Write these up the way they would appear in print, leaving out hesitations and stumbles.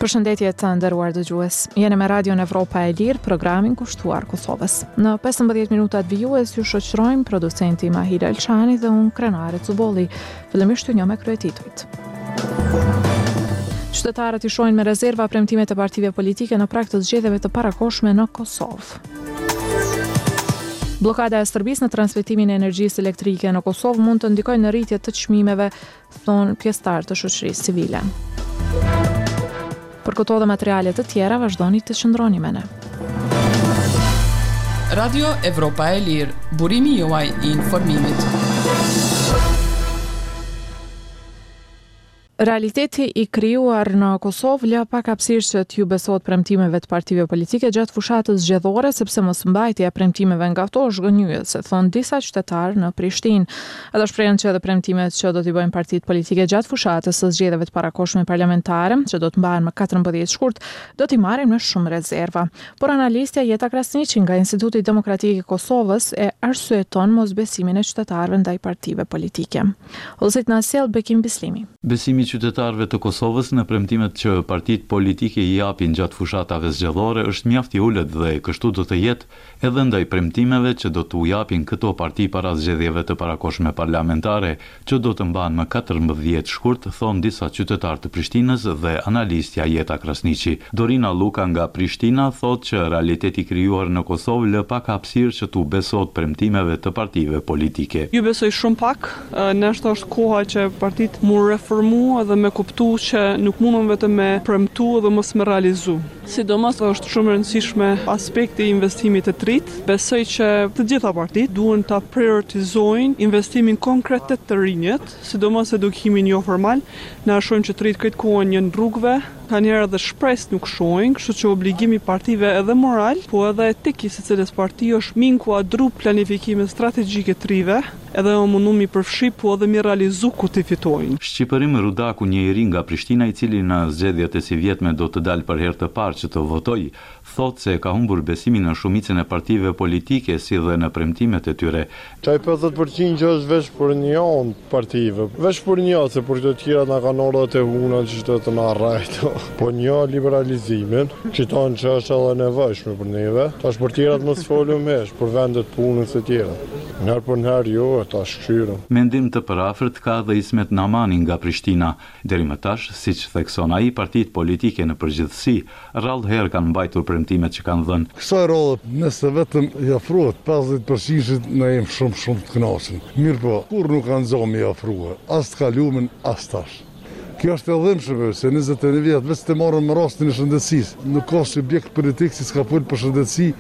Përshëndetje të nderuar dëgjues. Jeni me Radion Evropa e Lirë, programin kushtuar Kosovës. Në 15 minutat vijues ju shoqërojmë producenti Mahira Elçani dhe unë Krenare Cubolli. Fillimisht ju njoh me kryetitujt. Qytetarët i shohin me rezerva premtimet e partive politike në prag të zgjedhjeve të parakohshme në Kosovë. Blokada e Serbisë në transmetimin e energjisë elektrike në Kosovë mund të ndikojë në rritje të çmimeve, thon pjesëtarë të shoqërisë civile. Për këto dhe materiale të tjera, vazhdoni të qëndroni me ne. Radio Evropa e Lirë, burimi juaj i informimit. Realiteti i krijuar në Kosovë lë pak hapësirë që t'ju besohet premtimeve të partive politike gjatë fushatës zgjedhore, sepse mosmbajtja e premtimeve nga ato është gënjyese, thon disa qytetarë në Prishtinë. Ata shprehen që edhe premtimet që do t'i bëjnë partitë politike gjatë fushatës së zgjedhjeve të parakohshme parlamentare, që do të mbahen më 14 shkurt, do t'i marrin me shumë rezerva. Por analistja Jeta Krasniqi nga Instituti Demokratik i Kosovës e arsyeton mosbesimin e qytetarëve ndaj partive politike. Ose na sjell Bekim Bislimi. Besimi qytetarëve të Kosovës në premtimet që partitë politike i japin gjatë fushatave zgjedhore është mjaft i ulët dhe kështu do të jetë edhe ndaj premtimeve që do t'u japin këto parti para zgjedhjeve të parakohshme parlamentare, që do të mbahen më 14 shkurt, thon disa qytetarë të Prishtinës dhe analistja Jeta Krasniqi. Dorina Luka nga Prishtina thotë që realiteti krijuar në Kosovë lë pak hapësirë që t'u besohet premtimeve të partive politike. Ju besoj shumë pak, nështë është koha që partitë mu reformu dhe me kuptu që nuk mundon vetëm me premtu dhe mos me realizu. Sidomos është shumë rëndësishme aspekti i investimit të trit. Besoj që të gjitha partitë duhen ta prioritizojnë investimin konkret të rinjët, sidomos edukimin jo formal. Na shohim që të rit këtë kohën një në rrugëve, kanjera dhe shpresë nuk shohin, kështu që obligimi i partive edhe moral, po edhe etik i secilës parti është mi inkuadru planifikimin strategjik të rive, edhe o mundu mi përfshi, po edhe mi realizu ku të fitojnë. Shqipërim Rudaku, një i ri nga Prishtina, i cili në zgjedhjet e sivjetme do të dalë për herë të parë që të votoj, thotë se ka humbur besimin në shumicën e partive politike si dhe në premtimet e tyre. Çaj 50% që është veç për një anë partive, veç për një, se për të tjera na kanë ordat e huna që të të na rrajto. Po një liberalizimin, që tonë që është edhe nevojshme për neve, tash për tjerat mos folëm mesh, për vendet punës e tjera. Nërë për nërë jo, ta shkyrëm. Mendim të përafërt ka dhe Ismet Namani nga Prishtina. Deri më tash, siç thekson ai, partitë politike në përgjithësi rrallë herë kanë mbajtur premtimet që kanë dhënë. Kësaj rrodhë, nëse vetëm i afrohet 50% na jem shumë të kënaqur. Mirë po, kur nuk kanë zonë i afruar, as të kalumin, as tash. Kjo është e dhëmshme, se 21 vjet vetë të marrën me rastin e shëndetësisë. Nuk ka subjekt politik si s'ka folë për shëndetësi.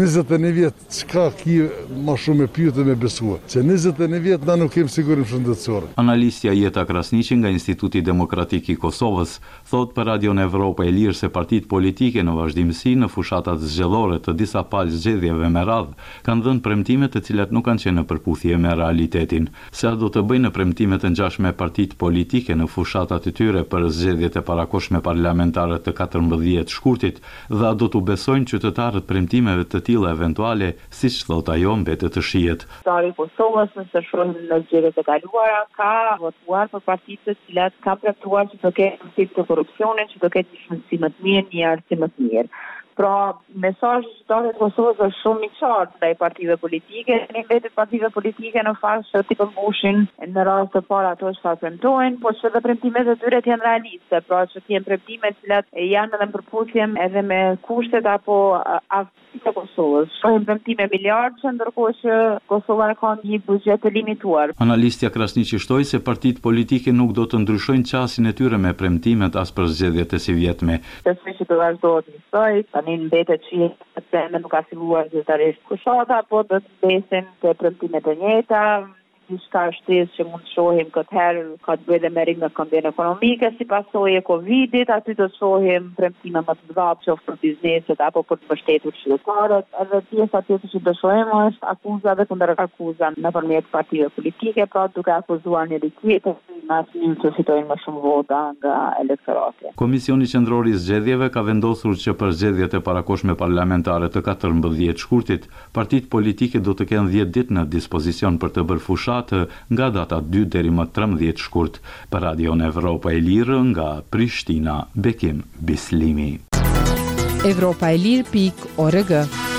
21 vjet, çka ki më shumë e pyetje me besuar. Se 21 vjet na nuk kemi sigurim shëndetësor. Analistja Jeta Krasniqi nga Instituti Demokratik i Kosovës thot për Radion Evropa e Lirë se partitë politike në vazhdimsi në fushatat zgjedhore të disa palë zgjedhjeve me radhë kanë dhënë premtime të cilat nuk kanë qenë në përputhje me realitetin. Se do të bëjnë premtime të ngjashme partitë politike në fushatat e tyre për zgjedhjet e parakohshme parlamentare të 14 shkurtit dhe do t'u besojnë qytetarët premtimeve të tilla eventuale, siç thot ajo, mbetet të shihet. Qytetari i Kosovës nëse shohim në zgjedhjet e kaluara ka votuar për partitë të cilat kanë premtuar që do ketë sistem të korrupsionit, që do ketë një shëndetësi më të mirë, një arsim më të mirë. Pra, mesazhi i qytetarëve të Kosovës është shumë i qartë ndaj partive politike, ne vetë partive politike në fakt që ti përmbushin në rast të parë ato që premtojnë, por që edhe premtimet e tyre janë realiste, pra që janë premtime të cilat janë edhe në përputhje edhe me kushtet apo aftësitë e Kosovës. Shohim premtime miliardë, ndërkohë që Kosova ka një buxhet të limituar. Analistja Krasniqi shtoi se partitë politike nuk do të ndryshojnë qasin e tyre me premtimet as për zgjedhjet e sivjetme. Besoj që do vazhdohet njësoj, tani mbetet që nuk ka filluar zyrtarisht fushata, po do të besin të premtimet e njëjta, diçka shtesë që mund të shohim këtë herë ka të bëjë me rritjen e këmbën ekonomike si pasojë e Covidit, aty do të shohim premtime më të mëdha qoftë për bizneset apo për të mbështetur qytetarët. Edhe pjesa tjetër që do shohim është akuza dhe kundër akuza nëpërmjet partive politike, pra duke akuzuar njëri tjetrin në atë që fitojnë më shumë vota nga elektorati. Komisioni Qendror i Zgjedhjeve ka vendosur që për zgjedhjet e parakohshme parlamentare të 14 shkurtit, partitë politike do të kenë 10 ditë në dispozicion për të bërë fushat fushatë nga data 2 deri më 13 shkurt. Për Radion Evropa e Lirë nga Prishtina, Bekim Bislimi. Evropaelir.org.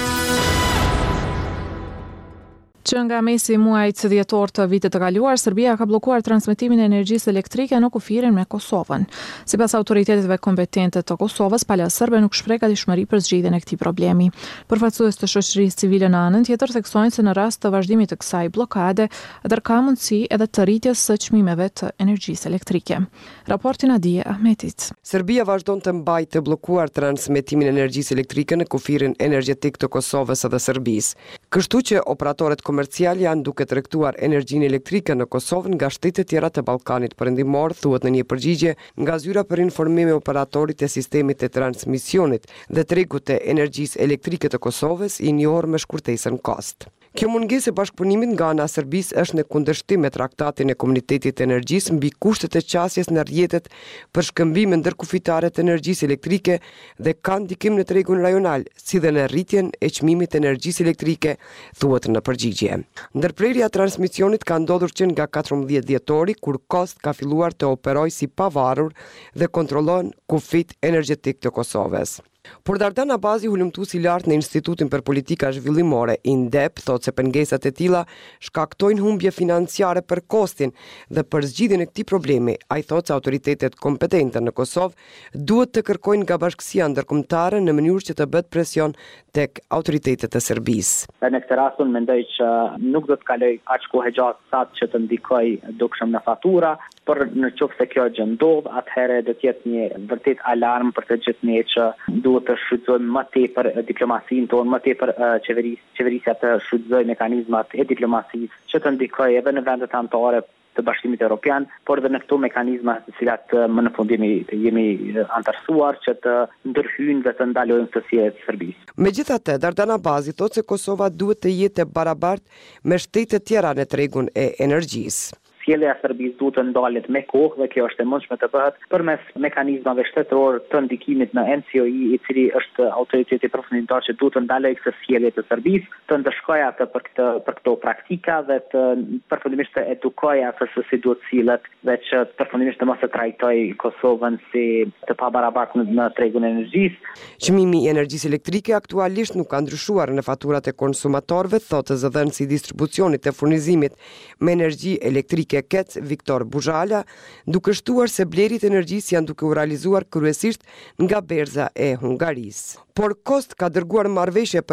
Që nga mesi muajit dhjetor të vitit të kaluar, Serbia ka bllokuar transmetimin e energjisë elektrike në kufirin me Kosovën. Sipas autoriteteve kompetente të Kosovës, palë serbe nuk shpreh gatishmëri për zgjidhjen e këtij problemi. Përfaqësues të shoqërisë civile në anën tjetër theksojnë se në rast të vazhdimit të kësaj bllokade, atëherë ka mundësi edhe të rritjes së çmimeve të energjisë elektrike. Raporti Nadia Ahmetit. Serbia vazhdon të mbajë të bllokuar transmetimin e energjisë elektrike në kufirin energjetik të Kosovës dhe Serbisë. Kështu që operatorët komercial janë duke tregtuar energjinë elektrike në Kosovë nga shtetet tjera të Ballkanit Perëndimor, thuhet në një përgjigje nga zyra për informim e operatorit të sistemit të transmisionit dhe tregut të energjisë elektrike të Kosovës, i njohur me shkurtesën KOST. Kjo mungesë e bashkëpunimit nga ana e Serbisë është në kundërshtim me traktatin e Komunitetit të Energjisë mbi kushtet e qasjes në rrjetet për shkëmbime ndërkufitare të energjisë elektrike dhe ka ndikim në tregun rajonal, si dhe në rritjen e çmimit të energjisë elektrike, thuhet në përgjigje. Ndërprerja e transmisionit ka ndodhur që nga 14 dhjetori, kur KOST ka filluar të operojë si pavarur dhe kontrollon kufit energjetik të Kosovës. Por Dardan Abazi, hulumtues i lartë në Institutin për Politika Zhvillimore, INDEP, thotë se pengesat e tilla shkaktojnë humbje financiare për KOST-in dhe për zgjidhjen e këtij problemi, ai thotë se autoritetet kompetente në Kosovë duhet të kërkojnë nga bashkësia ndërkombëtare në mënyrë që të bëhet presion tek autoritetet e Serbisë. Në këtë rast unë mendoj që nuk do të kaloj aq kohë gjatë sa që të ndikoj dukshëm në fatura, por në qoftë se kjo gjë ndodh, atëherë do të jetë një vërtet alarm për të gjithë ne që duhet të shfrytëzojmë më tepër diplomasinë tonë, më tepër qeverisja të shfrytëzojë mekanizmat e diplomacisë që të ndikojë edhe në vendet anëtare të Bashkimit Evropian, por edhe në këto mekanizma të cilat më në fund jemi antarësuar që të ndërhyjnë dhe të ndalojnë sësiet të Serbisë. Megjithatë, Dardan Abazi thotë se Kosova duhet të jetë e barabartë me shtetet tjera në tregun e energjisë. Sjellja e Serbisë duhet të ndalet me kohë dhe kjo është e mundshme të bëhet përmes mekanizmave shtetëror të ndikimit në NCOI, i cili është autoriteti përfundimtar që duhet të ndalojë këtë sjellje të Serbisë, të ndëshkojë atë për këto praktika dhe të përfundimisht të edukojë atë se si duhet sillet dhe që përfundimisht të mos e trajtojë Kosovën si të pabarabartë në tregun e energjisë. Çmimi i energjisë elektrike aktualisht nuk ka ndryshuar në faturat e konsumatorëve, thotë zëdhënësi i distribucionit të furnizimit me energji elektrike KEC Viktor Buzhala, duke shtuar se blerit energjisë janë duke u realizuar kryesisht nga berza e Hungarisë. Por KOST ka dërguar marrëveshje